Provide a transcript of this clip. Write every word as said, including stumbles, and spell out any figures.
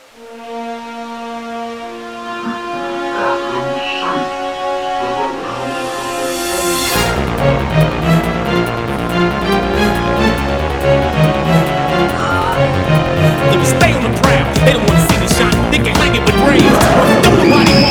If you stay on the prowl, they don't wanna see the shine. They can hang it with brains. Don't nobody want